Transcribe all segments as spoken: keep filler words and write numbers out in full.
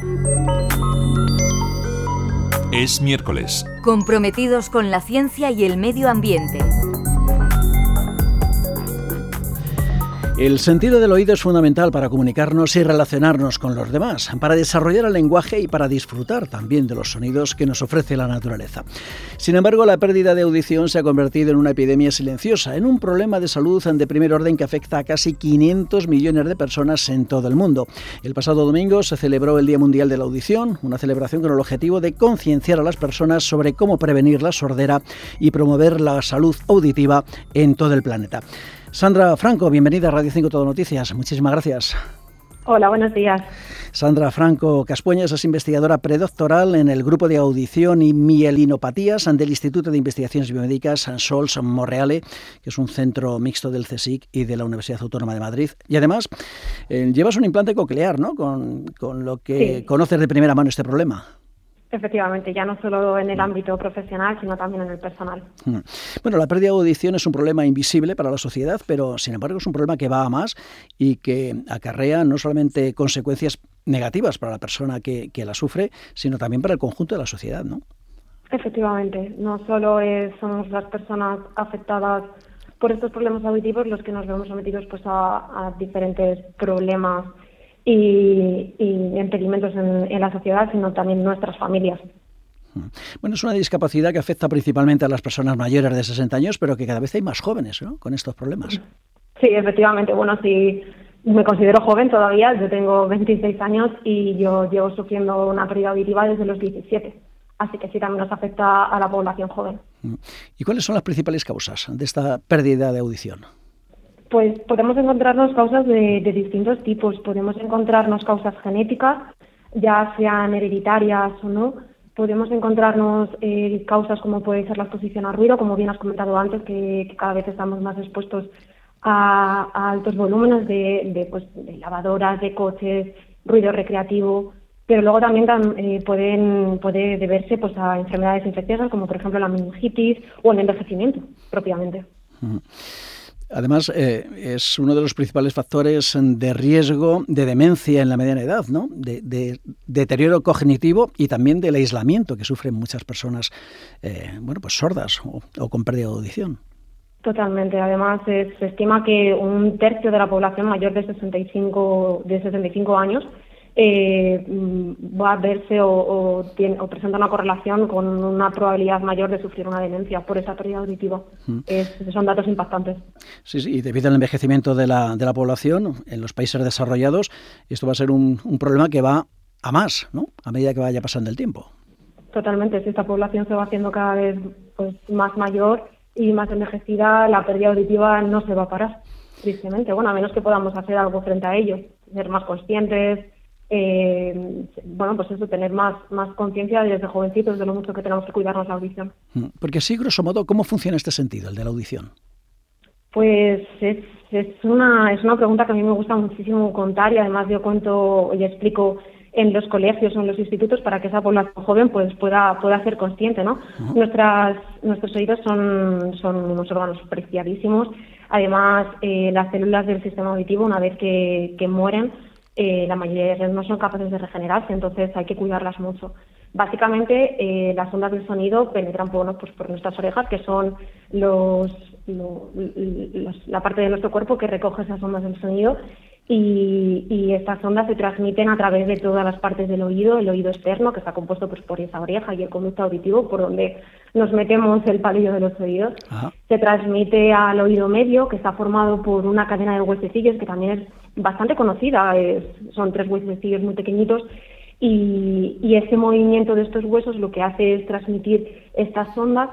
Es miércoles. Comprometidos con la ciencia y el medio ambiente. El sentido del oído es fundamental para comunicarnos y relacionarnos con los demás, para desarrollar el lenguaje y para disfrutar también de los sonidos que nos ofrece la naturaleza. Sin embargo, la pérdida de audición se ha convertido en una epidemia silenciosa, en un problema de salud de primer orden que afecta a casi quinientos millones de personas en todo el mundo. El pasado domingo se celebró el Día Mundial de la Audición, una celebración con el objetivo de concienciar a las personas sobre cómo prevenir la sordera y promover la salud auditiva en todo el planeta. Sandra Franco, bienvenida a Radio cinco Todo Noticias. Muchísimas gracias. Hola, buenos días. Sandra Franco Caspueñas es investigadora predoctoral en el Grupo de Audición y Mielinopatías del Instituto de Investigaciones Biomédicas Sols Monreale, que es un centro mixto del CSIC y de la Universidad Autónoma de Madrid. Y además, eh, llevas un implante coclear, ¿no? Con, con lo que sí. Conoces de primera mano este problema. Efectivamente, ya no solo en el ámbito profesional, sino también en el personal. Bueno, la pérdida de audición es un problema invisible para la sociedad, pero sin embargo es un problema que va a más y que acarrea no solamente consecuencias negativas para la persona que, que la sufre, sino también para el conjunto de la sociedad, ¿no? Efectivamente, no solo es, somos las personas afectadas por estos problemas auditivos los que nos vemos sometidos pues a, a diferentes problemas Y, y impedimentos en, en la sociedad, sino también nuestras familias. Bueno, es una discapacidad que afecta principalmente a las personas mayores de sesenta años, pero que cada vez hay más jóvenes, ¿no?, con estos problemas. Sí, efectivamente. Bueno, sí, me considero joven todavía. Yo tengo veintiséis años y yo llevo sufriendo una pérdida auditiva desde los diecisiete. Así que sí, también nos afecta a la población joven. ¿Y cuáles son las principales causas de esta pérdida de audición? Pues podemos encontrarnos causas de, de distintos tipos. Podemos encontrarnos causas genéticas, ya sean hereditarias o no. Podemos encontrarnos eh, causas como puede ser la exposición al ruido, como bien has comentado antes, que, que cada vez estamos más expuestos a, a altos volúmenes de, de, pues, de lavadoras, de coches, ruido recreativo. Pero luego también eh, pueden puede deberse pues, a enfermedades infecciosas, como por ejemplo la meningitis o el envejecimiento propiamente. Uh-huh. Además, eh, es uno de los principales factores de riesgo de demencia en la mediana edad, ¿no? De, de, de deterioro cognitivo y también del aislamiento que sufren muchas personas, eh, bueno, pues sordas o, o con pérdida de audición. Totalmente. Además, se, se estima que un tercio de la población mayor de sesenta y cinco, de sesenta y cinco años eh, va a verse o, o, tiene, o presenta una correlación con una probabilidad mayor de sufrir una demencia por esa pérdida auditiva. Mm. Es, son datos impactantes. Sí, sí, y debido al envejecimiento de la, de la población en los países desarrollados, esto va a ser un, un problema que va a más, ¿no?, a medida que vaya pasando el tiempo. Totalmente. Si esta población se va haciendo cada vez pues, más mayor y más envejecida, la pérdida auditiva no se va a parar, tristemente. Bueno, a menos que podamos hacer algo frente a ello, ser más conscientes. Eh, bueno, pues eso, tener más, más conciencia desde jovencitos de lo mucho que tenemos que cuidarnos la audición. Porque así, grosso modo, ¿cómo funciona este sentido, el de la audición? Pues es, es, una, es una pregunta que a mí me gusta muchísimo contar y además yo cuento y explico en los colegios o en los institutos para que esa población joven pues pueda, pueda ser consciente, ¿no? Uh-huh. Nuestras, nuestros oídos son, son unos órganos preciadísimos. Además, eh, las células del sistema auditivo, una vez que, que mueren, Eh, la mayoría de ellas no son capaces de regenerarse, entonces hay que cuidarlas mucho. Básicamente, eh, las ondas del sonido penetran por, ¿no? pues por nuestras orejas, que son los, lo, los, la parte de nuestro cuerpo que recoge esas ondas del sonido, y, y estas ondas se transmiten a través de todas las partes del oído, el oído externo, que está compuesto pues, por esa oreja, y el conducto auditivo, por donde nos metemos el palillo de los oídos. Ajá. Se transmite al oído medio, que está formado por una cadena de huesecillos, que también es bastante conocida, es, son tres huesecillos muy pequeñitos, y, y ese movimiento de estos huesos lo que hace es transmitir estas ondas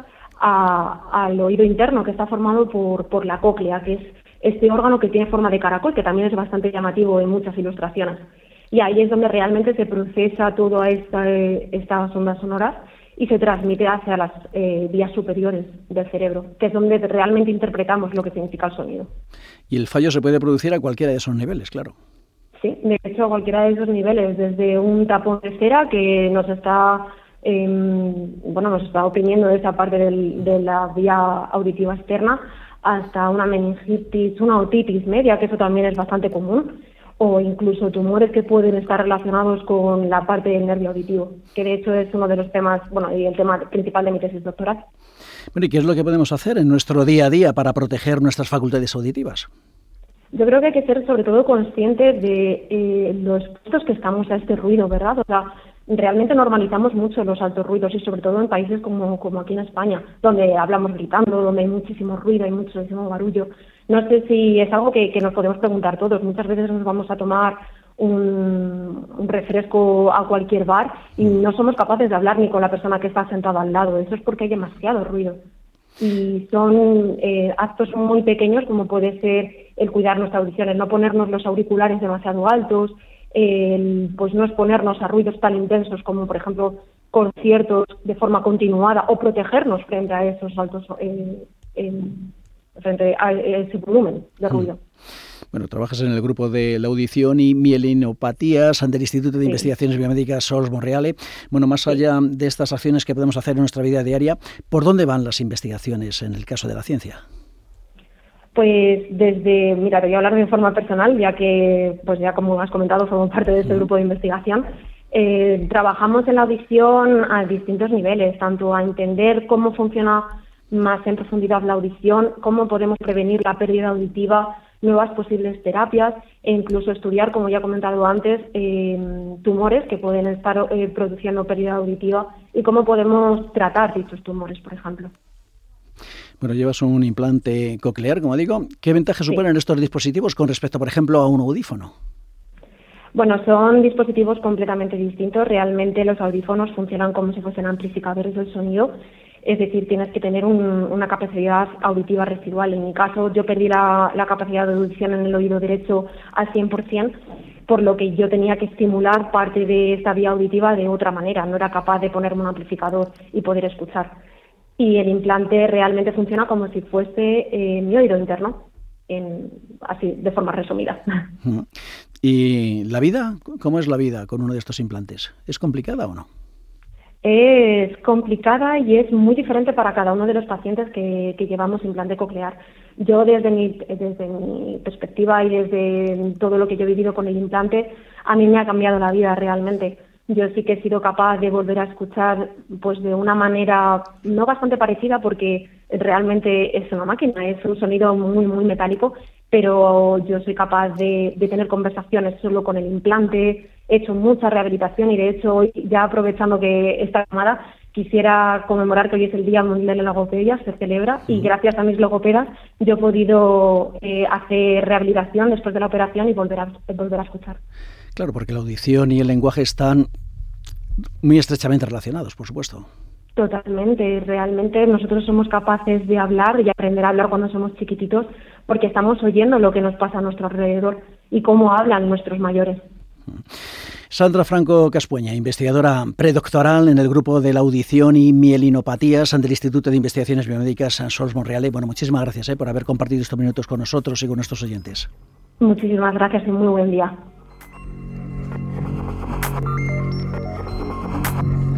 a, al oído interno, que está formado por, por la cóclea, que es este órgano que tiene forma de caracol, que también es bastante llamativo en muchas ilustraciones. Y ahí es donde realmente se procesa todas esta, estas ondas sonoras y se transmite hacia las eh, vías superiores del cerebro, que es donde realmente interpretamos lo que significa el sonido. Y el fallo se puede producir a cualquiera de esos niveles, claro. Sí, de hecho a cualquiera de esos niveles, desde un tapón de cera que nos está, eh, bueno, nos está oprimiendo esa parte del, de la vía auditiva externa, hasta una meningitis, una otitis media, que eso también es bastante común, o incluso tumores que pueden estar relacionados con la parte del nervio auditivo, que de hecho es uno de los temas, bueno, y el tema principal de mi tesis doctoral. Bueno, ¿y qué es lo que podemos hacer en nuestro día a día para proteger nuestras facultades auditivas? Yo creo que hay que ser sobre todo conscientes de eh, los expuestos que estamos a este ruido, ¿verdad? O sea, realmente normalizamos mucho los altos ruidos y sobre todo en países como, como aquí en España, donde hablamos gritando, donde hay muchísimo ruido, hay muchísimo barullo. No sé si es algo que, que nos podemos preguntar todos. Muchas veces nos vamos a tomar un, un refresco a cualquier bar y no somos capaces de hablar ni con la persona que está sentada al lado. Eso es porque hay demasiado ruido. Y son eh, actos muy pequeños como puede ser el cuidar nuestras audiciones, no ponernos los auriculares demasiado altos, el, pues no exponernos a ruidos tan intensos como por ejemplo conciertos de forma continuada o protegernos frente a esos altos, eh, eh, frente a ese volumen de ruido. Bueno, trabajas en el grupo de la audición y mielinopatías del Instituto de Sí. Investigaciones Biomédicas Sols Monreale. Bueno, más allá de estas acciones que podemos hacer en nuestra vida diaria, ¿por dónde van las investigaciones en el caso de la ciencia? Pues desde, mira, te voy a hablar de forma personal, ya que, pues ya como has comentado, formo parte de este grupo de investigación. Eh, trabajamos en la audición a distintos niveles, tanto a entender cómo funciona más en profundidad la audición, cómo podemos prevenir la pérdida auditiva, nuevas posibles terapias e incluso estudiar, como ya he comentado antes, eh, tumores que pueden estar eh, produciendo pérdida auditiva y cómo podemos tratar dichos tumores, por ejemplo. Bueno, llevas un implante coclear, como digo. ¿Qué ventajas Sí. suponen estos dispositivos con respecto, por ejemplo, a un audífono? Bueno, son dispositivos completamente distintos. Realmente los audífonos funcionan como si fuesen amplificadores del sonido. Es decir, tienes que tener un, una capacidad auditiva residual. En mi caso, yo perdí la, la capacidad de audición en el oído derecho al cien por ciento, por lo que yo tenía que estimular parte de esta vía auditiva de otra manera. No era capaz de ponerme un amplificador y poder escuchar. Y el implante realmente funciona como si fuese eh, mi oído interno, en, así, de forma resumida. ¿Y la vida? ¿Cómo es la vida con uno de estos implantes? ¿Es complicada o no? Es complicada y es muy diferente para cada uno de los pacientes que, que llevamos implante coclear. Yo desde mi, desde mi perspectiva y desde todo lo que yo he vivido con el implante, a mí me ha cambiado la vida realmente. Yo sí que he sido capaz de volver a escuchar pues de una manera no bastante parecida porque realmente es una máquina, es un sonido muy, muy metálico, pero yo soy capaz de, de tener conversaciones solo con el implante. He hecho mucha rehabilitación y de hecho hoy, ya aprovechando que esta llamada, quisiera conmemorar que hoy es el Día Mundial de la Logopedia, se celebra, y gracias a mis logopedas yo he podido eh, hacer rehabilitación después de la operación y volver a, volver a escuchar. Claro, porque la audición y el lenguaje están muy estrechamente relacionados, por supuesto. Totalmente, realmente nosotros somos capaces de hablar y aprender a hablar cuando somos chiquititos porque estamos oyendo lo que nos pasa a nuestro alrededor y cómo hablan nuestros mayores. Sandra Franco Caspueña, investigadora predoctoral en el grupo de la audición y mielinopatías del Instituto de Investigaciones Biomédicas Sols Monreale. Bueno, muchísimas gracias eh, por haber compartido estos minutos con nosotros y con nuestros oyentes. Muchísimas gracias y muy buen día.